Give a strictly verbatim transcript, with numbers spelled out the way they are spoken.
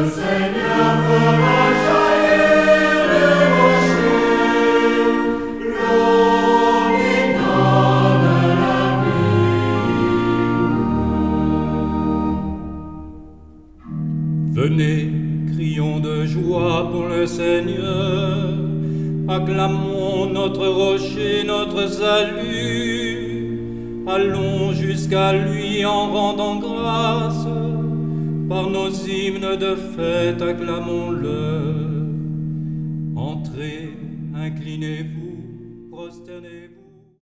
Seigneur fera jaillir le rocher, l'eau qui donne la vie. Venez, crions de joie pour le Seigneur, acclamons notre rocher, notre salut. Allons jusqu'à lui en rendant grâce, par nos hymnes de fête acclamons-le. Entrez, inclinez-vous, prosternez.